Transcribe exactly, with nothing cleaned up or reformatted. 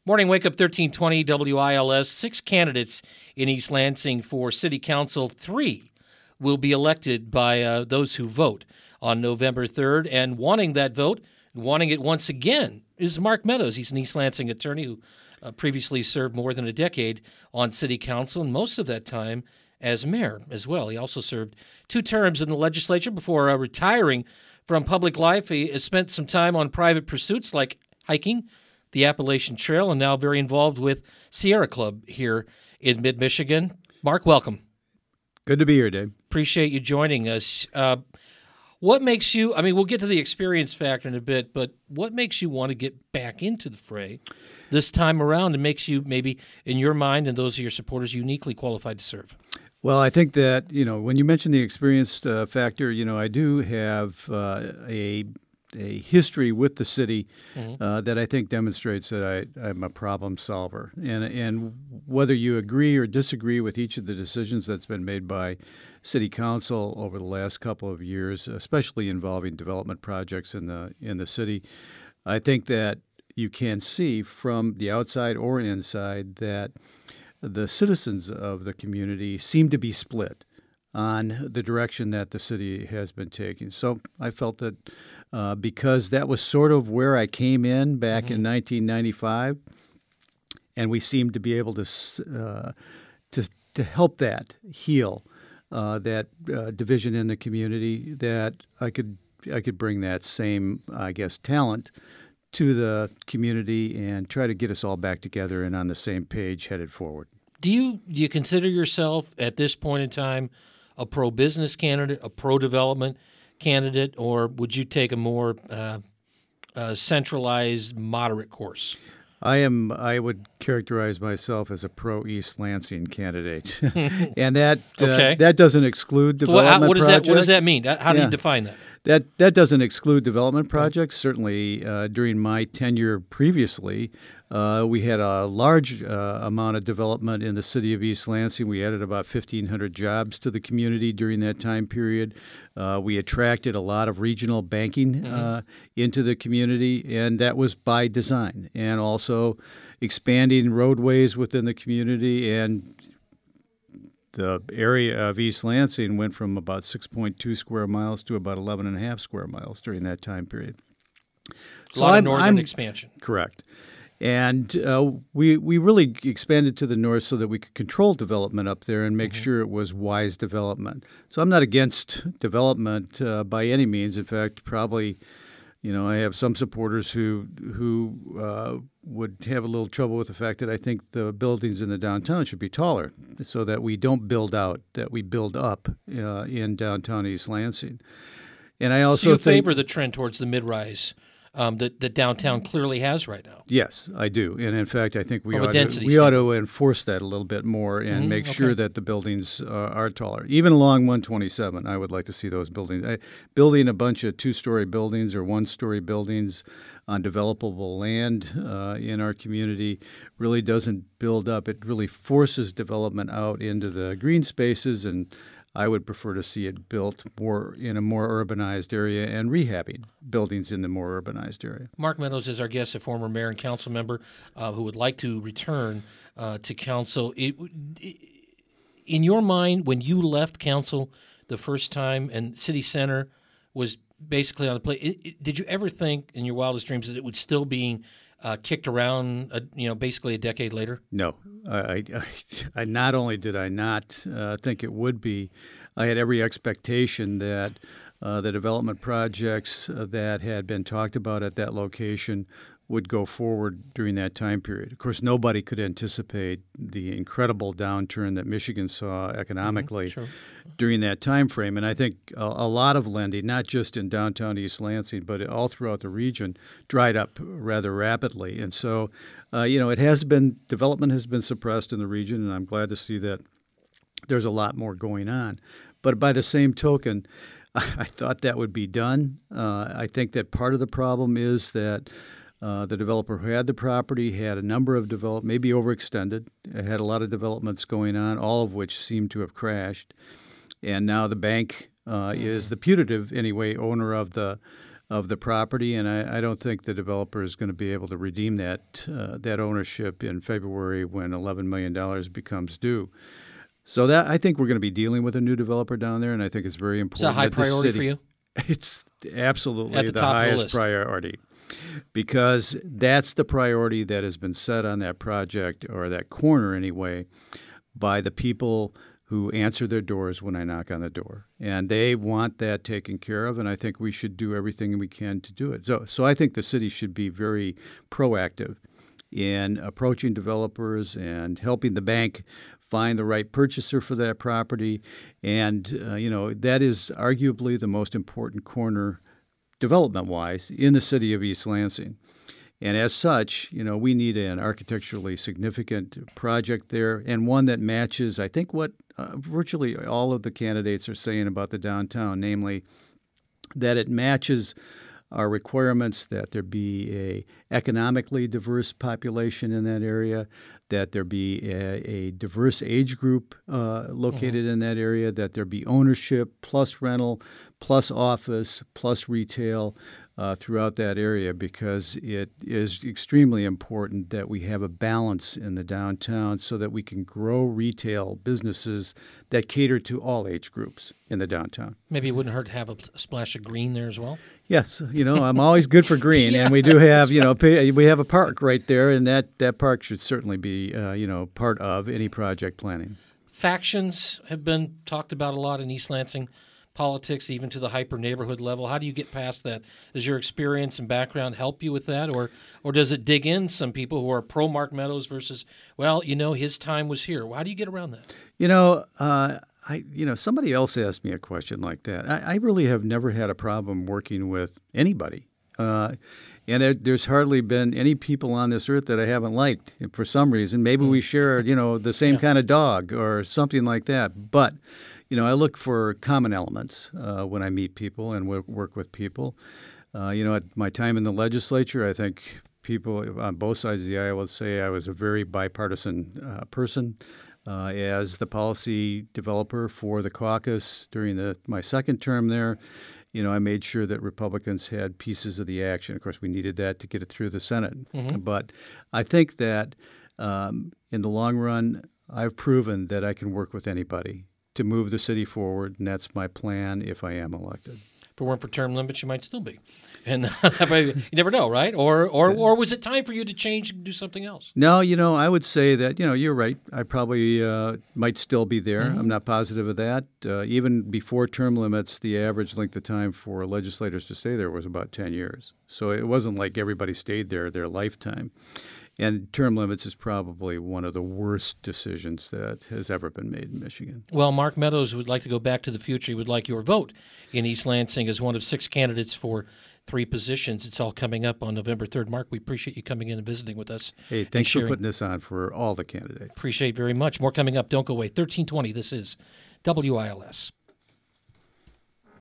Morning Wake Up thirteen twenty W I L S. Six candidates in East Lansing for City Council. Three will be elected by uh, those who vote on November third. And wanting that vote, wanting it once again, is Mark Meadows. He's an East Lansing attorney who uh, previously served more than a decade on City Council, and most of that time as mayor as well. He also served two terms in the legislature before uh, retiring from public life. He has spent some time on private pursuits like hiking, the Appalachian Trail, and now very involved with Sierra Club here in mid-Michigan. Mark, welcome. Good to be here, Dave. Appreciate you joining us. Uh, what makes you, I mean, we'll get to the experience factor in a bit, but what makes you want to get back into the fray this time around and makes you maybe, in your mind and those of your supporters, uniquely qualified to serve? Well, I think that, you know, when you mention the experience uh, factor, you know, I do have uh, a a history with the city mm-hmm. uh, that I think demonstrates that I, I'm a problem solver. And and whether you agree or disagree with each of the decisions that's been made by City Council over the last couple of years, especially involving development projects in the in the city, I think that you can see from the outside or inside that the citizens of the community seem to be split on the direction that the city has been taking. So I felt that uh, because that was sort of where I came in back mm-hmm. in nineteen ninety-five, and we seemed to be able to uh, to to help that heal uh, that uh, division in the community, that I could I could bring that same, I guess, talent to the community and try to get us all back together and on the same page headed forward. Do you do you consider yourself at this point in time a pro-business candidate, a pro-development candidate, or would you take a more uh, uh, centralized, moderate course? I am. I would characterize myself as a pro-East Lansing candidate, and that okay. uh, that doesn't exclude so development what, what does projects. That, what does that mean? How do yeah. you define that? That that doesn't exclude development projects. Certainly, uh, during my tenure previously, uh, we had a large uh, amount of development in the city of East Lansing. We added about fifteen hundred jobs to the community during that time period. Uh, we attracted a lot of regional banking mm-hmm. uh, into the community, and that was by design. And also expanding roadways within the community, and the area of East Lansing went from about six point two square miles to about eleven and a half square miles during that time period. So a lot I'm, of northern I'm, expansion. Correct. And uh, we we really expanded to the north so that we could control development up there and make mm-hmm. sure it was wise development. So I'm not against development uh, by any means. In fact, probably, you know, I have some supporters who who uh, would have a little trouble with the fact that I think the buildings in the downtown should be taller so that we don't build out, that we build up uh, in downtown East Lansing. And I also so you think, favor the trend towards the mid-rise um, that, that downtown clearly has right now. Yes, I do. And in fact, I think we, From ought to, we ought to enforce that a little bit more and mm-hmm. make okay. sure that the buildings uh, are taller. Even along one twenty-seven, I would like to see those buildings. I, building a bunch of two-story buildings or one-story buildings on developable land uh, in our community really doesn't build up. It really forces development out into the green spaces, and I would prefer to see it built more in a more urbanized area and rehabbing buildings in the more urbanized area. Mark Meadows is our guest, a former mayor and council member uh, who would like to return uh, to council. It, it, in your mind, when you left council the first time and City Center was basically on the plate, it, it, did you ever think in your wildest dreams that it would still be uh, kicked around, uh, you know, basically a decade later? No. I, I, I not only did I not uh, think it would be, I had every expectation that uh, the development projects uh, that had been talked about at that location would go forward during that time period. Of course, nobody could anticipate the incredible downturn that Michigan saw economically mm-hmm, sure. during that time frame. And I think a, a lot of lending, not just in downtown East Lansing, but all throughout the region, dried up rather rapidly. And so, uh, you know, it has been, development has been suppressed in the region, and I'm glad to see that there's a lot more going on. But by the same token, I, I thought that would be done. Uh, I think that part of the problem is that Uh, the developer who had the property had a number of develop, maybe overextended, had a lot of developments going on, all of which seemed to have crashed. And now the bank uh, is the putative, anyway, owner of the of the property, and I, I don't think the developer is going to be able to redeem that uh, that ownership in February when eleven million dollars becomes due. So that I think we're going to be dealing with a new developer down there, and I think it's very important. It's a high that the priority city, for you? It's absolutely At the the, top of the highest list. priority, because that's the priority that has been set on that project, or that corner anyway, by the people who answer their doors when I knock on the door. And they want that taken care of, and I think we should do everything we can to do it. So, so I think the city should be very proactive in approaching developers and helping the bank find the right purchaser for that property. And, uh, you know, that is arguably the most important corner development-wise in the city of East Lansing. And as such, you know, we need an architecturally significant project there, and one that matches, I think, what uh, virtually all of the candidates are saying about the downtown, namely that it matches our requirements, that there be a economically diverse population in that area, that there be a, a diverse age group uh, located mm-hmm. in that area, that there be ownership plus rental plus office plus retail uh, throughout that area, because it is extremely important that we have a balance in the downtown so that we can grow retail businesses that cater to all age groups in the downtown. Maybe it wouldn't hurt to have a splash of green there as well. Yes, you know, I'm always good for green, yeah, and we do have, you know, pay, we have a park right there, and that, that park should certainly be, uh, you know, part of any project planning. Factions have been talked about a lot in East Lansing politics, even to the hyper neighborhood level. How do you get past that? Does your experience and background help you with that, or or does it dig in some people who are pro Mark Meadows versus, well, you know, his time was here? How do you get around that? You know, uh, I you know, somebody else asked me a question like that. I, I really have never had a problem working with anybody. Uh, and it, there's hardly been any people on this earth that I haven't liked for some reason. Maybe we share, you know, the same yeah. kind of dog or something like that. But, you know, I look for common elements uh, when I meet people and work, work with people. Uh, you know, at my time in the legislature, I think people on both sides of the aisle would say I was a very bipartisan uh, person. Uh, as the policy developer for the caucus during the, my second term there, you know, I made sure that Republicans had pieces of the action. Of course, we needed that to get it through the Senate. Mm-hmm. But I think that um, in the long run, I've proven that I can work with anybody to move the city forward, and that's my plan if I am elected. If it weren't for term limits, you might still be. And you never know, right? Or or or was it time for you to change and do something else? No, you know, I would say that, you know, you're right. I probably uh, might still be there. Mm-hmm. I'm not positive of that. Uh, even before term limits, the average length of time for legislators to stay there was about ten years. So it wasn't like everybody stayed there their lifetime. And term limits is probably one of the worst decisions that has ever been made in Michigan. Well, Mark Meadows would like to go back to the future. He would like your vote in East Lansing as one of six candidates for three positions. It's all coming up on November third. Mark, we appreciate you coming in and visiting with us. Hey, thanks for putting this on for all the candidates. Appreciate very much. More coming up. Don't go away. thirteen twenty, this is W I L S.